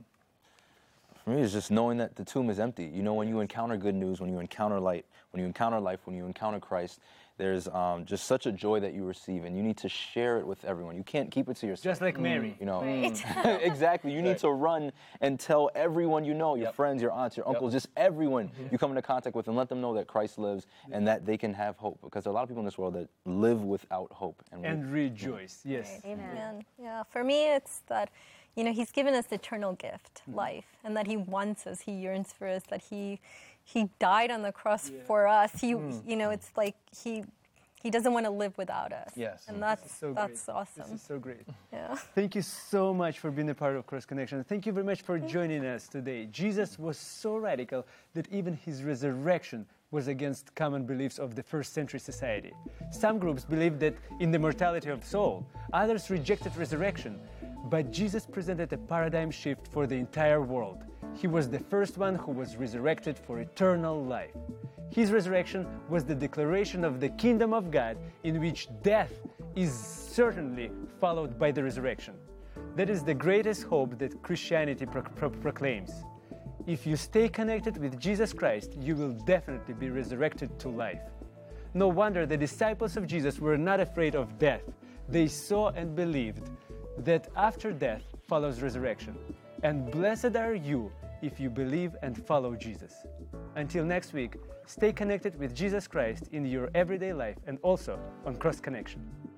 For me, it's just knowing that the tomb is empty. You know, when you encounter good news, when you encounter light, when you encounter life, when you encounter Christ, there's um, just such a joy that you receive, and you need to share it with everyone. You can't keep it to yourself.
Just like Mary.
You know,
Right.
exactly. You need to run and tell everyone you know, your
Yep.
friends, your aunts, your uncles, just everyone you come into contact with, and let them know that Christ lives and that they can have hope. Because there are a lot of people in this world that live without hope. And, we-
And rejoice. Yes.
Amen.
Amen. Yeah, for me, it's that, you know, He's given us eternal gift, life, and that He wants us, He yearns for us, that He He died on the cross for us. He, you know, it's like He He doesn't want to live without us.
Yes.
And that's
So
that's
great.
awesome.
This is so great.
Yeah.
Thank you so much for being a part of Cross Connection. Thank you very much for joining us today. Jesus was so radical that even His resurrection was against common beliefs of the first century society. Some groups believed that in the mortality of soul. Others rejected resurrection. But Jesus presented a paradigm shift for the entire world. He was the first one who was resurrected for eternal life. His resurrection was the declaration of the kingdom of God, in which death is certainly followed by the resurrection. That is the greatest hope that Christianity pro- pro- proclaims. If you stay connected with Jesus Christ, you will definitely be resurrected to life. No wonder the disciples of Jesus were not afraid of death. They saw and believed that after death follows resurrection. And blessed are you if you believe and follow Jesus. Until next week, stay connected with Jesus Christ in your everyday life and also on Cross Connection.